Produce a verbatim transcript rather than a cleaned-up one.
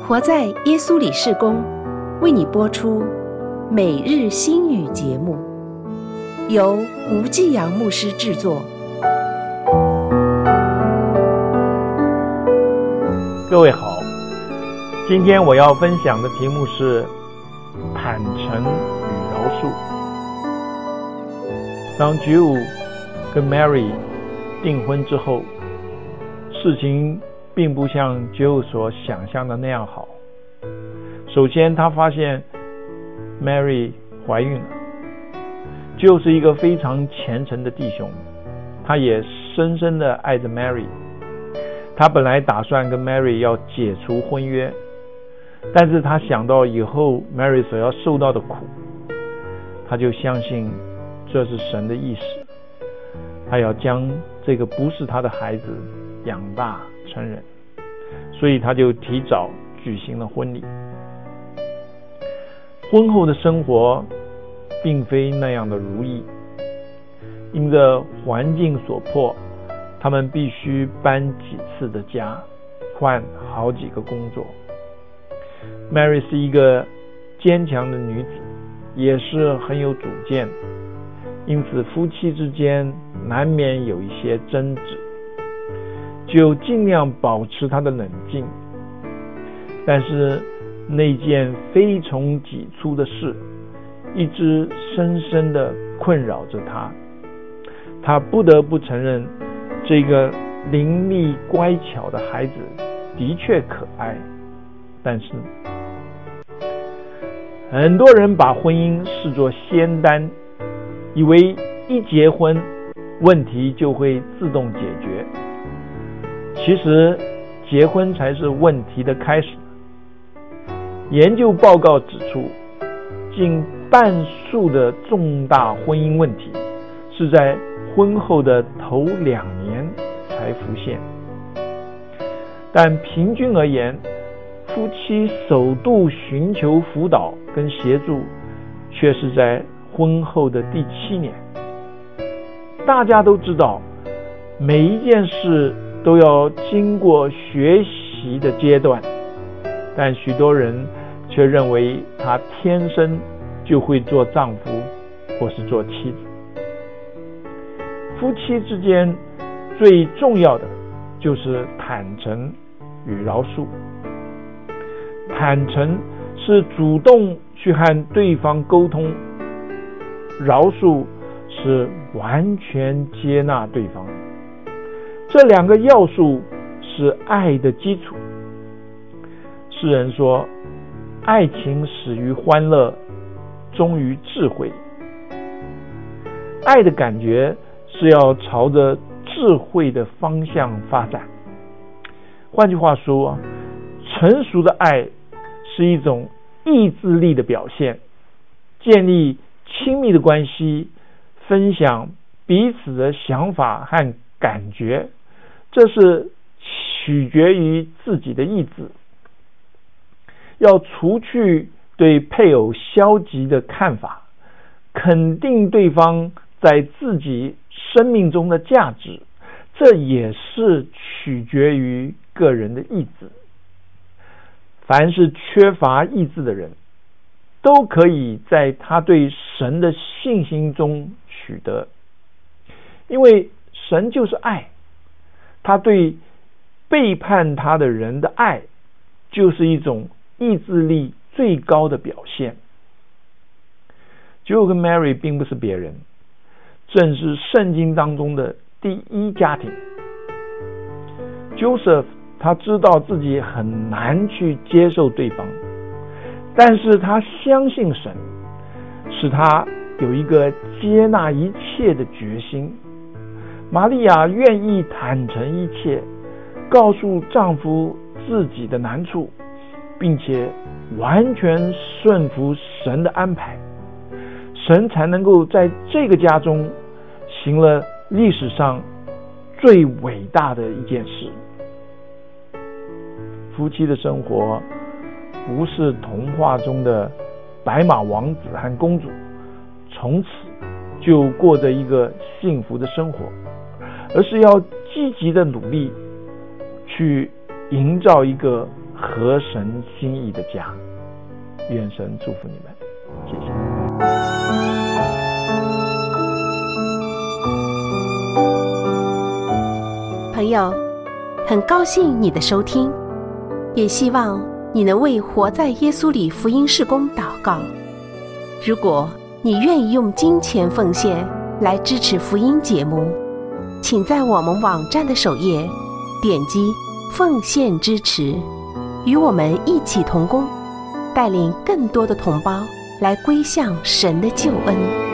活在耶稣里事工为你播出每日新语节目，由吴继阳牧师制作。 各位好，今天我要分享的题目是坦诚与饶恕。当Joe跟 Mary 订婚之后，事情并不像Joe所想象的那样好。首先他发现 Mary 怀孕了。Joe是一个非常虔诚的弟兄，他也深深的爱着 Mary。他本来打算跟 Mary 要解除婚约，但是他想到以后 Mary 所要受到的苦，他就相信这是神的意思，他要将这个不是他的孩子养大成人，所以他就提早举行了婚礼。婚后的生活并非那样的如意，因着环境所迫，他们必须搬几次的家，换好几个工作。Mary 是一个坚强的女子，也是很有主见，因此夫妻之间难免有一些争执，就尽量保持他的冷静。但是那件非从己出的事一直深深地困扰着他，他不得不承认，这个伶俐乖巧的孩子的确可爱，但是很多人把婚姻视作仙丹，以为一结婚问题就会自动解决。其实结婚才是问题的开始。研究报告指出，近半数的重大婚姻问题是在婚后的头两年才浮现，但平均而言，夫妻首度寻求辅导跟协助却是在婚后的第七年。大家都知道，每一件事都要经过学习的阶段，但许多人却认为他天生就会做丈夫或是做妻子。夫妻之间最重要的就是坦诚与饶恕。坦诚是主动去和对方沟通，饶恕是完全接纳对方。这两个要素是爱的基础。诗人说，爱情始于欢乐，终于智慧。爱的感觉是要朝着智慧的方向发展。换句话说，成熟的爱是一种意志力的表现，建立亲密的关系，分享彼此的想法和感觉，这是取决于自己的意志。要除去对配偶消极的看法，肯定对方在自己生命中的价值，这也是取决于个人的意志。凡是缺乏意志的人，都可以在他对神的信心中取得，因为神就是爱，他对背叛他的人的爱就是一种意志力最高的表现。Joe跟 Mary 并不是别人，正是圣经当中的第一家庭。 Joseph 他知道自己很难去接受对方，但是他相信神，使他有一个接纳一切的决心。玛利亚愿意坦诚一切，告诉丈夫自己的难处，并且完全顺服神的安排，神才能够在这个家中行了历史上最伟大的一件事。夫妻的生活不是童话中的白马王子和公主从此就过着一个幸福的生活，而是要积极的努力去营造一个合神心意的家。愿神祝福你们，谢谢。 朋友，很高兴你的收听，也希望你能为活在耶稣里福音事工祷告。如果你愿意用金钱奉献来支持福音节目，请在我们网站的首页点击奉献支持，与我们一起同工，带领更多的同胞来归向神的救恩。